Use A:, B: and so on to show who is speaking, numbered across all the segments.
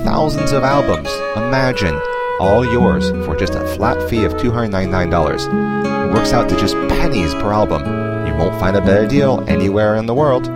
A: thousands of albums. Imagine, all yours for just a flat fee of $299. It works out to just pennies per album. You won't find a better deal anywhere in the world.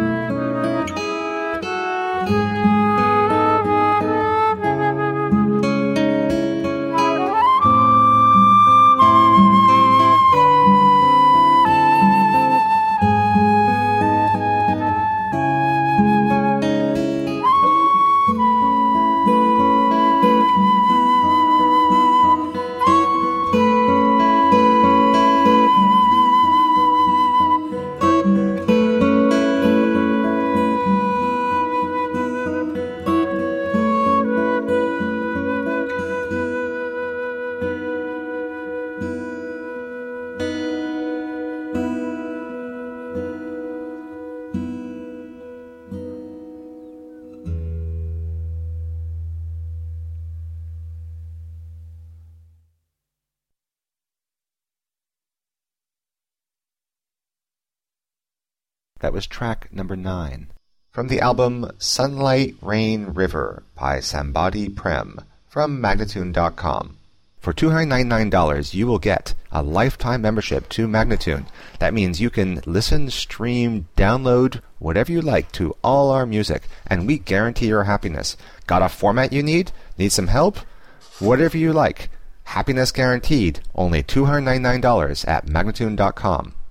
A: That was track number 9. From the album Sunlight Rain River by Sambadi Prem from Magnatune.com. For $299, you will get a lifetime membership to Magnatune. That means you can listen, stream, download, whatever you like to all our music, and we guarantee your happiness. Got a format you need? Need some help? Whatever you like. Happiness guaranteed. Only $299 at Magnatune.com.